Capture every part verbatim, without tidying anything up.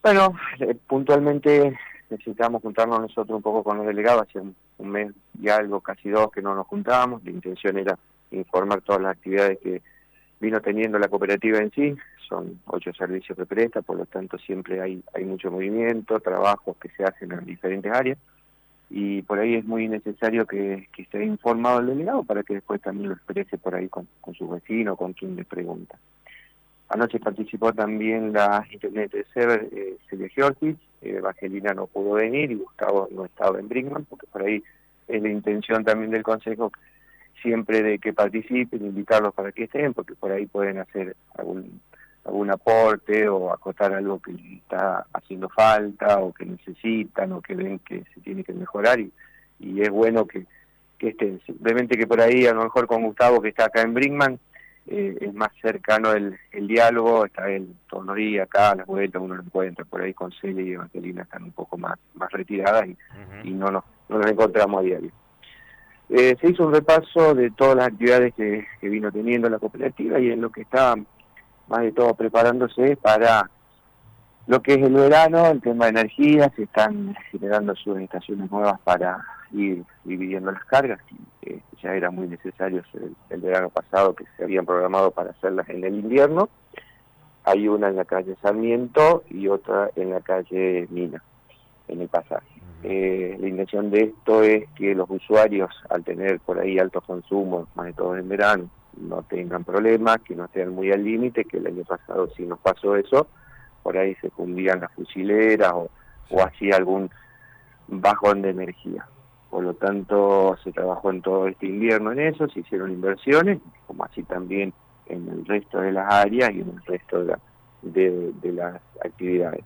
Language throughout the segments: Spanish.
Bueno, eh, puntualmente necesitamos juntarnos nosotros un poco con los delegados, hace un, un mes y algo, casi dos, que no nos juntábamos. La intención era informar todas las actividades que vino teniendo la cooperativa en sí. Son ocho servicios que presta, por lo tanto siempre hay, hay mucho movimiento, trabajos que se hacen en diferentes áreas, y por ahí es muy necesario que, que esté informado el delegado para que después también lo exprese por ahí con, con sus vecinos, con quien le pregunta. Anoche participó también la intendente de Sever, eh, Celia Giorgis. eh, Evangelina no pudo venir y Gustavo no estaba en Brinkmann, porque por ahí es la intención también del Consejo siempre de que participen, invitarlos para que estén, porque por ahí pueden hacer algún algún aporte o acotar algo que les está haciendo falta o que necesitan o que ven que se tiene que mejorar, y, y es bueno que, que estén. Simplemente que por ahí a lo mejor con Gustavo, que está acá en Brinkmann, Eh, es más cercano el, el diálogo, está él todos los días acá, a las vueltas uno lo encuentra. Por ahí con Celia y Evangelina están un poco más, más retiradas y, Uh-huh. y no, nos, no nos encontramos a diario. Eh, se hizo un repaso de todas las actividades que, que vino teniendo la cooperativa, y en lo que está más de todo preparándose para lo que es el verano, el tema de energía. Se están generando sus estaciones nuevas para ir dividiendo las cargas, que eh, ya era muy necesario el, el verano pasado, que se habían programado para hacerlas en el invierno. Hay una en la calle Sarmiento y otra en la calle Mina, en el pasaje. Eh, la intención de esto es que los usuarios, al tener por ahí altos consumos, más de todo en verano, no tengan problemas, que no estén muy al límite, que el año pasado sí nos pasó eso. Por ahí se fundían las fusileras o, Sí. o hacía algún bajón de energía. Por lo tanto, se trabajó en todo este invierno en eso, se hicieron inversiones, como así también en el resto de las áreas y en el resto de, la, de, de las actividades.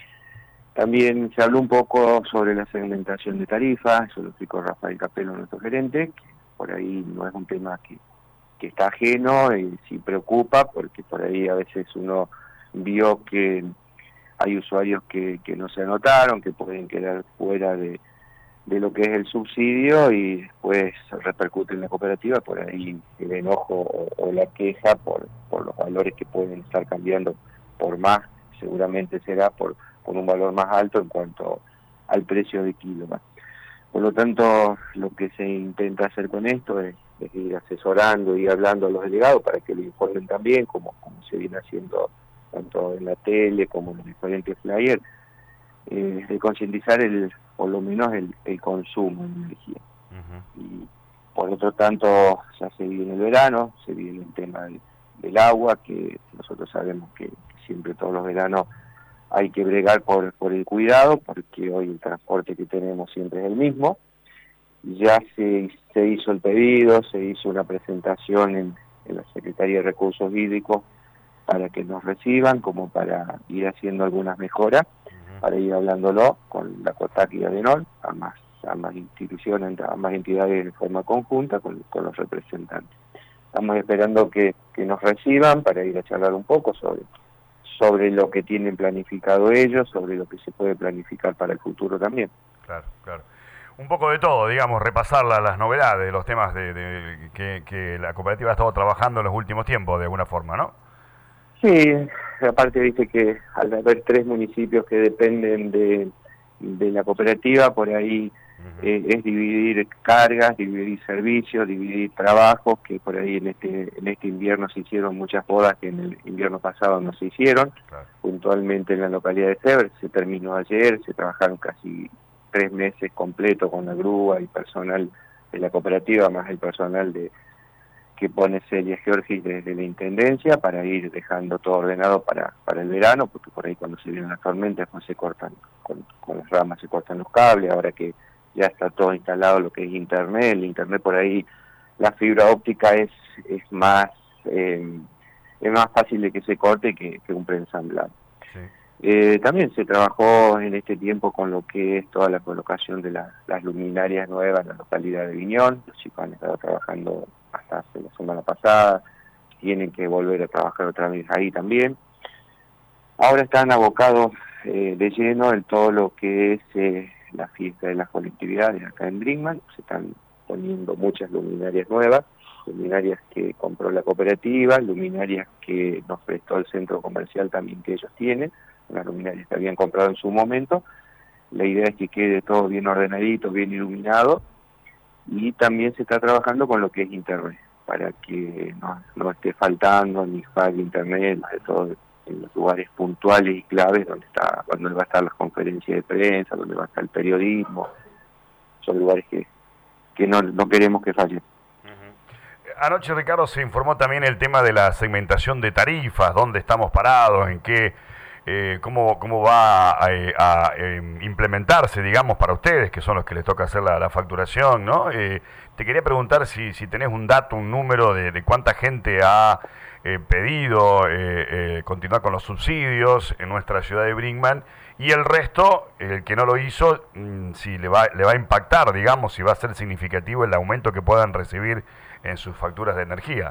También se habló un poco sobre la segmentación de tarifas, eso lo explicó Rafael Capello, nuestro gerente, que por ahí no es un tema que, que está ajeno y sí preocupa, porque por ahí a veces uno vio que hay usuarios que, que no se anotaron, que pueden quedar fuera de, de lo que es el subsidio, y después repercute en la cooperativa por ahí el enojo o, o la queja por, por los valores que pueden estar cambiando por más, seguramente será por, por un valor más alto en cuanto al precio de kilómetro. Por lo tanto, lo que se intenta hacer con esto es, es ir asesorando y hablando a los delegados para que lo informen también, como, como se viene haciendo tanto en la tele como en los diferentes flyers, eh, de concientizar el, por lo menos el, el consumo de energía. Uh-huh. Y por otro tanto, ya se viene el verano, se viene el tema del, del agua, que nosotros sabemos que, que siempre todos los veranos hay que bregar por, por el cuidado, porque hoy el transporte que tenemos siempre es el mismo. Ya se, se hizo el pedido, se hizo una presentación en, en la Secretaría de Recursos Hídricos para que nos reciban, como para ir haciendo algunas mejoras, uh-huh. para ir hablándolo con la COTAC y ADENOR, ambas, ambas instituciones, ambas entidades de forma conjunta con, con los representantes. Estamos esperando que, que nos reciban para ir a charlar un poco sobre, sobre lo que tienen planificado ellos, sobre lo que se puede planificar para el futuro también. Claro, claro. Un poco de todo, digamos, repasar la, las novedades, los temas de, de que, que la cooperativa ha estado trabajando en los últimos tiempos, de alguna forma, ¿no? Sí, aparte viste que al haber tres municipios que dependen de, de la cooperativa, por ahí uh-huh. eh, es dividir cargas, dividir servicios, dividir trabajos, que por ahí en este en este invierno se hicieron muchas bodas que en el invierno pasado no se hicieron. Claro. Puntualmente en la localidad de Sever se terminó ayer, se trabajaron casi tres meses completos con la grúa y personal de la cooperativa, más el personal de que pone Celia Giorgis desde la Intendencia, para ir dejando todo ordenado para, para el verano, porque por ahí cuando se vienen las tormentas pues se cortan, con, con las ramas se cortan los cables. Ahora que ya está todo instalado lo que es internet, el internet por ahí, la fibra óptica es, es más eh, es más fácil de que se corte que, que un preensamblado. Sí. Eh, también se trabajó en este tiempo con lo que es toda la colocación de la, las luminarias nuevas en la localidad de Viñón. Los chicos han estado trabajando hasta hace la semana pasada, tienen que volver a trabajar otra vez ahí también. Ahora están abocados eh, de lleno en todo lo que es eh, la fiesta de las colectividades acá en Brinkmann. Se están poniendo muchas luminarias nuevas, luminarias que compró la cooperativa, luminarias que nos prestó el centro comercial también que ellos tienen, unas luminarias que habían comprado en su momento. La idea es que quede todo bien ordenadito, bien iluminado, y también se está trabajando con lo que es internet, para que no, no esté faltando ni falle internet, más de todo en los lugares puntuales y claves donde está, donde va a estar las conferencias de prensa, donde va a estar el periodismo. Son lugares que, que no, no queremos que fallen. Anoche, Ricardo, se informó también el tema de la segmentación de tarifas, dónde estamos parados, en qué, eh, cómo, cómo va a, a, a implementarse, digamos, para ustedes, que son los que les toca hacer la, la facturación, ¿no? Eh, te quería preguntar si, si tenés un dato, un número de, de cuánta gente ha eh, pedido eh, eh, continuar con los subsidios en nuestra ciudad de Brinkman, y el resto, el que no lo hizo, si le va, le va a impactar, digamos, si va a ser significativo el aumento que puedan recibir en sus facturas de energía.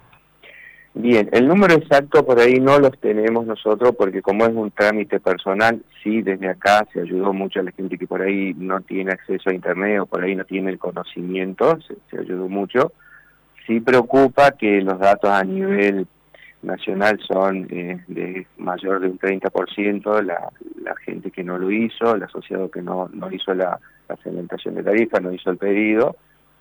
Bien, el número exacto por ahí no los tenemos nosotros, porque como es un trámite personal, sí, desde acá se ayudó mucho a la gente que por ahí no tiene acceso a internet o por ahí no tiene el conocimiento, se, se ayudó mucho. Sí preocupa que los datos a nivel nacional son eh, de mayor de un treinta por ciento, la, la gente que no lo hizo, el asociado que no, no hizo la, la segmentación de tarifa, no hizo el pedido.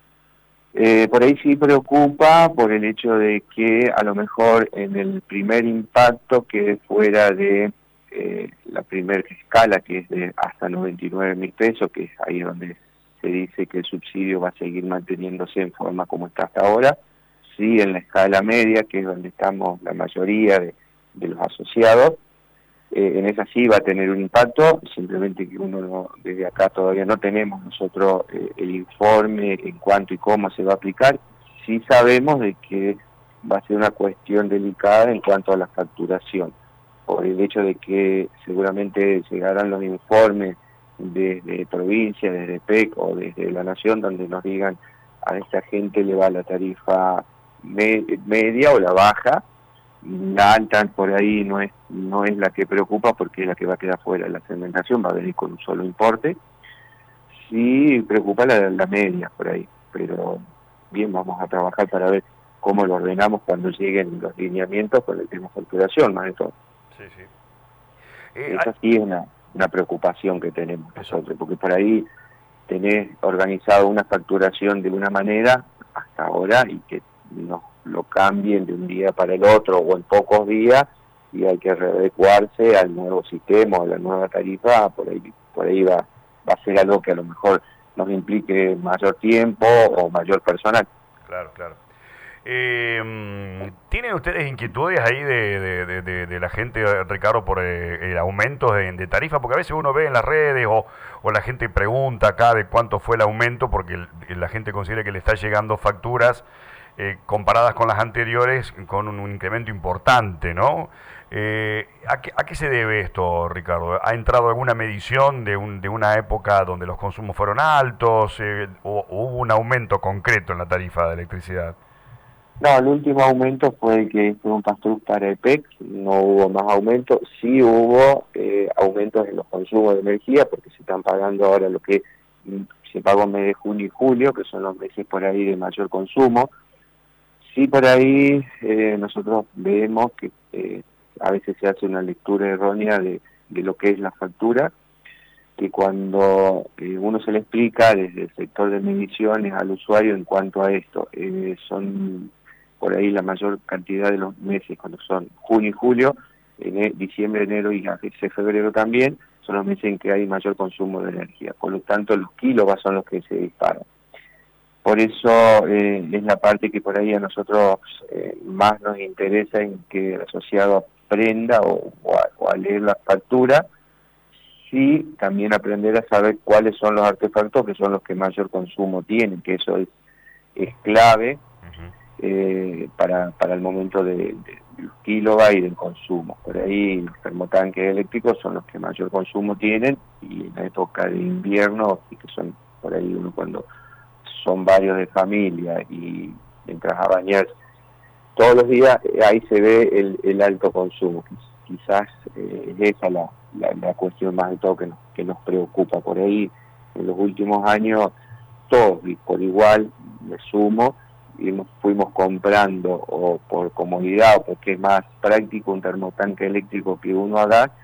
Eh, por ahí sí preocupa por el hecho de que a lo mejor en el primer impacto que fuera de eh, la primera escala, que es de hasta noventa y nueve mil pesos, que es ahí donde se dice que el subsidio va a seguir manteniéndose en forma como está hasta ahora, sí en la escala media, que es donde estamos la mayoría de, de los asociados, Eh, en esa sí va a tener un impacto, simplemente que uno no, desde acá todavía no tenemos nosotros eh, el informe en cuánto y cómo se va a aplicar. Sí sabemos de que va a ser una cuestión delicada en cuanto a la facturación, por el hecho de que seguramente llegarán los informes desde provincia, desde P E C o desde la Nación, donde nos digan a esta gente le va la tarifa me media o la baja. La alta por ahí no es no es la que preocupa, porque es la que va a quedar fuera de la segmentación, va a venir con un solo importe. Sí preocupa la, la media por ahí, pero bien, vamos a trabajar para ver cómo lo ordenamos cuando lleguen los lineamientos con el tema de facturación, más de todo. Sí, sí. Eh, Esa sí es una, una preocupación que tenemos nosotros, porque por ahí tenés organizado una facturación de una manera hasta ahora y que no lo cambien de un día para el otro o en pocos días, y hay que readecuarse al nuevo sistema o a la nueva tarifa. Por ahí por ahí va, va a ser algo que a lo mejor nos implique mayor tiempo o mayor personal. Claro, claro. Eh, ¿Tienen ustedes inquietudes ahí de, de, de, de la gente, Ricardo, por eh, el aumento de, de tarifa? Porque a veces uno ve en las redes o, o la gente pregunta acá de cuánto fue el aumento, porque el, la gente considera que le está llegando facturas eh, comparadas con las anteriores con un, un incremento importante, ¿no? Eh, ¿a, qué, ¿A qué se debe esto, Ricardo? ¿Ha entrado alguna medición de, un, de una época donde los consumos fueron altos eh, o, o hubo un aumento concreto en la tarifa de electricidad? No, el último aumento fue el que fue un pass-through para el P E C, no hubo más aumentos. Sí hubo eh, aumentos en los consumos de energía, porque se están pagando ahora lo que se pagó en mes de junio y julio, que son los meses por ahí de mayor consumo. Sí, por ahí eh, nosotros vemos que eh, a veces se hace una lectura errónea de, de lo que es la factura, que cuando eh, uno se le explica desde el sector de mediciones al usuario en cuanto a esto, eh, son por ahí la mayor cantidad de los meses, cuando son junio y julio, en diciembre, enero y a veces febrero también, son los meses en que hay mayor consumo de energía. Por lo tanto, los kilovatios son los que se disparan. Por eso eh, es la parte que por ahí a nosotros eh, más nos interesa, en que el asociado aprenda o, o, a, o a leer la factura, sí también aprender a saber cuáles son los artefactos que son los que mayor consumo tienen, que eso es, es clave eh, para, para el momento de, de, de los kilovatios y del consumo. Por ahí los termotanques eléctricos son los que mayor consumo tienen, y en la época de invierno, y que son por ahí uno cuando son varios de familia y entras a bañar todos los días, ahí se ve el, el alto consumo. Quizás eh, es esa la, la, la cuestión más de todo que nos, que nos preocupa. Por ahí en los últimos años todos y por igual, me sumo, y fuimos comprando o por comodidad o porque es más práctico un termotanque eléctrico que uno haga,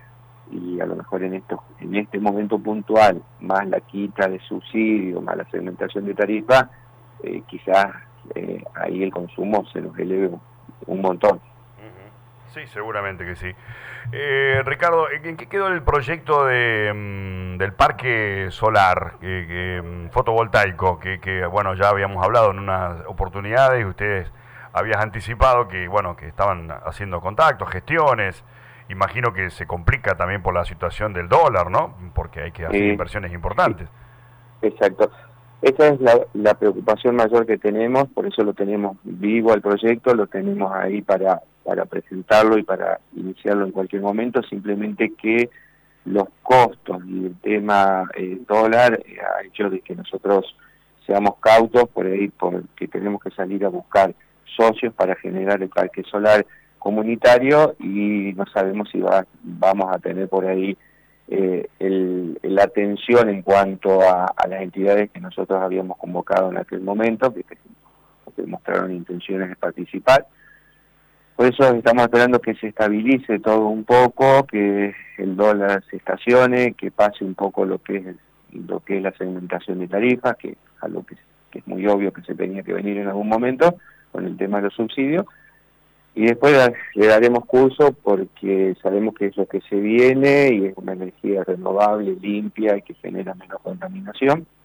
y a lo mejor en estos, en este momento puntual, más la quita de subsidio, más la segmentación de tarifa, eh, quizás eh, ahí el consumo se nos eleve un montón. Sí, seguramente que sí. Eh, Ricardo, ¿en qué quedó el proyecto de, mm, del parque solar que, que, fotovoltaico? Que, que, bueno, ya habíamos hablado en unas oportunidades y ustedes habían anticipado que, bueno, que estaban haciendo contactos, gestiones. Imagino que se complica también por la situación del dólar, ¿no? Porque hay que hacer eh, inversiones importantes. Sí, exacto. Esa es la, la preocupación mayor que tenemos, por eso lo tenemos vivo al proyecto, lo tenemos ahí para, para presentarlo y para iniciarlo en cualquier momento, simplemente que los costos y el tema eh, dólar eh, ha hecho de que nosotros seamos cautos por ahí, porque tenemos que salir a buscar socios para generar el parque solar comunitario y no sabemos si va, vamos a tener por ahí eh, el, la atención en cuanto a, a las entidades que nosotros habíamos convocado en aquel momento, que, que mostraron intenciones de participar. Por eso estamos esperando que se estabilice todo un poco, que el dólar se estacione, que pase un poco lo que es lo que es la segmentación de tarifas, que es algo que, que es muy obvio que se tenía que venir en algún momento con el tema de los subsidios. Y después le daremos curso porque sabemos que es lo que se viene y es una energía renovable, limpia y que genera menos contaminación.